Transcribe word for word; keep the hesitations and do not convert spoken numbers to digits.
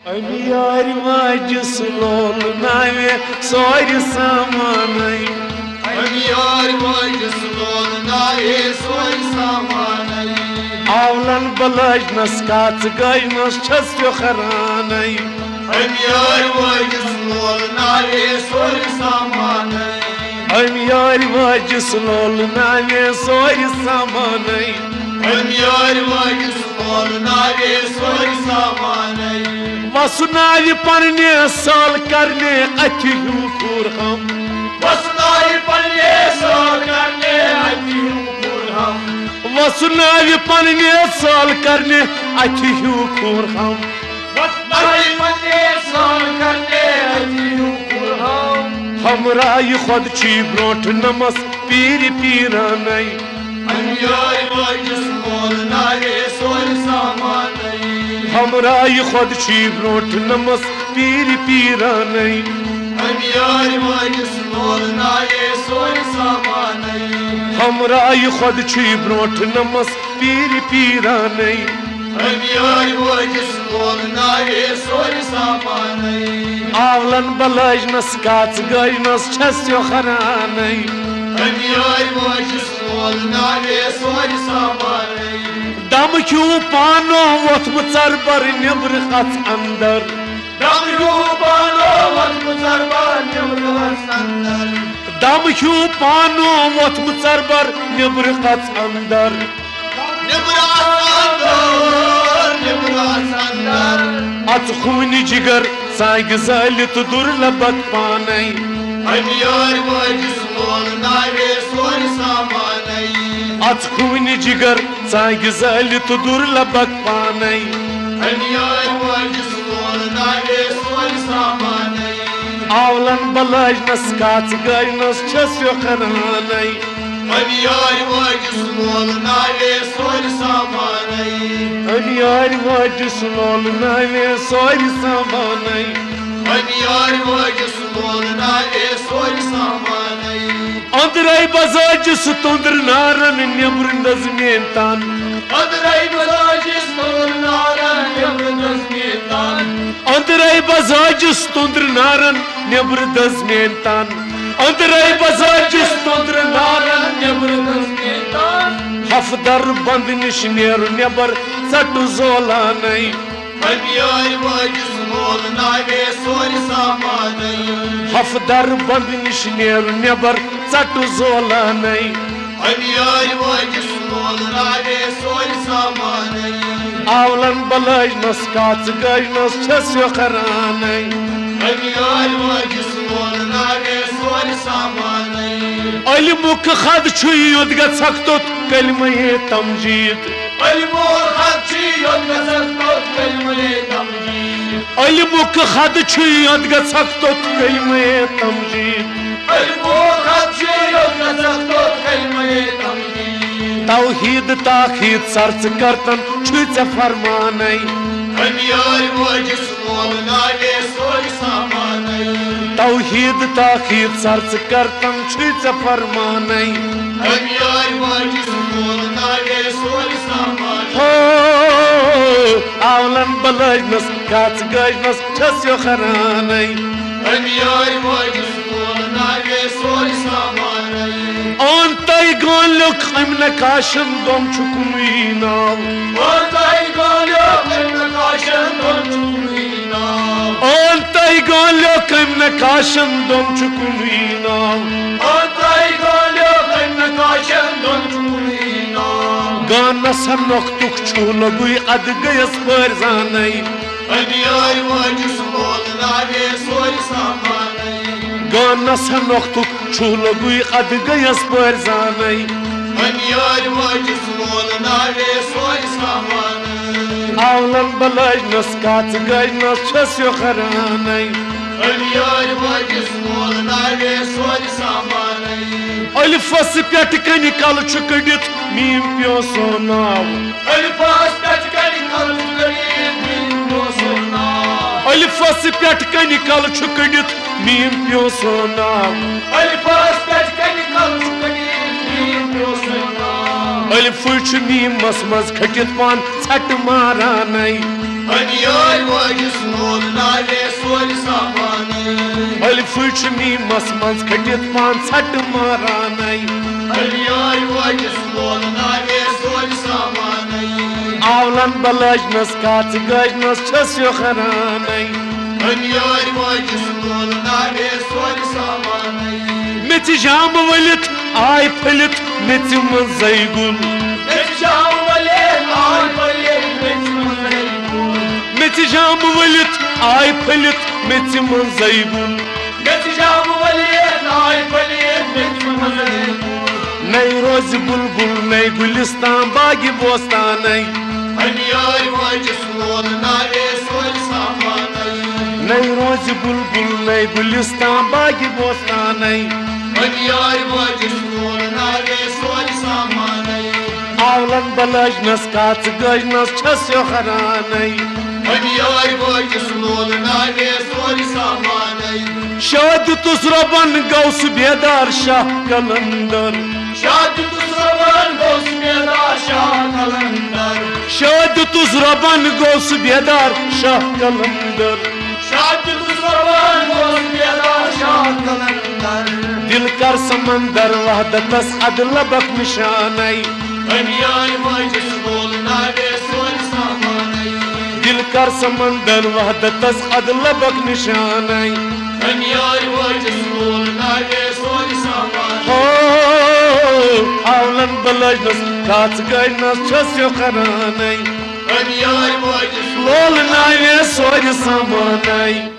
यार वाजिस लोल नावे सोर सामानई यार वाजिस लोल नावे सोर सामानई आवलन बलज नस्कात गयनस छस्यो खरानई यार वाजिस लोल नावे सोर सामानई यार वाजिस लोल नावे सोर सामानई यार वाजिस लोल नावे सोर सामानई वसुनाय पन्ने साल करने अतिहु कुरहम वसुनाय पन्ने साल करने अतिहु कुरहम वसुनाय पन्ने साल करने अतिहु कुरहम वसुनाय पन्ने साल करने अतिहु कुरहम हमरा ये खुद छी ब्रोट नमस पीर पीरानई यार वाजिस लोल नावे सोर सामानई हमरा ये खुद छी ब्रोट नमस पीर पीरानई यार वाजिस लोल नावे सोर सामानई हमरा ये खुद छी ब्रोट नमस पीर पीरानई यार वाजिस लोल नावे सोर सामानई आवलन बलज नस्कात गयनस छस्यो खरानई यार वाजिस लोल नावे सोर सामानई दम क्यों पानो वत मुचरबर निब्र खच अंदर दम क्यों पानो वत मुचरबर निब्र खच अंदर दम क्यों पानो वत मुचरबर निब्र खच अंदर निब्र अंदर निब्र अंदर अच खून जिगर साग जालित दुर्लभत पानई यार वाजिस लोल नावे सोर सामानई अच खून जिगर साग जालित दुर्लभत पानई यार वाजिस लोल नावे सोर सामानई आवलन बलज नस्कात गयनस छस्यो खरानई यार वाजिस लोल नावे सोर सामानई यार वाजिस लोल नावे सोर सामानई यार वाजिस लोल नावे सोर सामानई अंदरई बजाजिस तुंदर नारन निब्र नजमें तान अंदरई बजाजिस तुंदर नारन निब्र नजमें तान अंदरई बजाजिस तुंदर नारन निब्र दजमें तान अंदरई बजाजिस तुंदर नारन निब्र नजमें तान हफदर बंद निश नेर नेबर सटु जोलानई यार वाजिस लोल नावे सोर सामानई हफदर बंद निश नेर नेबर सटु जोलानई यार वाजिस लोल नावे सोर सामानई आवलन बलज नस्कात गयनस छस्यो खरानई यार वाजिस लोल नावे सोर सामानई अल मुख खद छु योद गछक तो कलमे तमजीद अल मुख खद छु योद गछक तो कलमे तमजीद अल मुख खद छु योद गछक तो कलमे तमजीद अल मुख खद छु योद गछक तो कलमे तमजीद तौहीद ताखीद सर्च करतन छु चे फरमानई यार वाजिस लोल नावे सोर सामानई तौहीद ताखीद सर्च करतन छु चे फरमानई यार वाजिस लोल नावे सोर सामानई हो आवलन बलज नस्कात गयनस छस्यो खरानई यार वाजिस लोल नावे सोर सामानई on tay golok amna kashan dom chukunui naw on tay golok amna kashan dom chukunui naw on tay golok amna kashan dom chukunui naw on tay golok amna kashan dom chukunui naw gana sanok tuk chulo bui ad gayas farzanai यार वाजिस लोल नावे सोर सामानई gana sanok tuk chulo bui ad gayas farzanai यार वाजिस लोल नावे सोर सामानई आवlan balaj naskat gaynas chasyo kharanai यार वाजिस लोल नावे सोर सामानई alfas pyat kani kal chukadit mim pyo sonav alfas pyat kani kal chukadit mim pyo sonav alfas pyat kani kal chukadit mim pyo sonav alfas pyat kani kal chukadit mim pyo sonav alfuch mim mas mas khatit pan chat maranai Aniyar vajis nol nave sor saman Ali fuch नीमस मंज खटित पान छट मारानै Aniyar vajis nol nave sor saman Avlan balajnas kaç gajnas çasyo kharaनै Aniyar vajis nol nave sor saman Meti jam valit ay phalit meti manzay gul Mecam vale ay vale mecmuzay Meti jam valit ay phalit meti manzay gul Mecam vale ay vale mecmuzay Nay roz bulbul nay gulistan bagi bostanay Aniyar vajis nol nave sor saman Nay roz bulbul nay gulistan bagi bostanay Aniyar vajis nol nave sor saman Avlan balajnas kaç gajnas çasyo kharaनै Aniyar vajis nol nave sor saman Şad tusraban gaus bedar şah kalandar Şad tuzraban gosmeda şah kalandar Şad tusraban gaus bedar şah kalandar Şad tuzraban gosmeda şah kalandar Dil kar samandar vahdatas adla bak nishanay Aniyar vajis nol nave sor saman Dil kar samandar vahdatas adla bak nishanay Aniyar vajis nol nave sor saman Avlan balajnas kaç gajnas çasyo kharaनै Aniyar vajis Lol nave soy samanay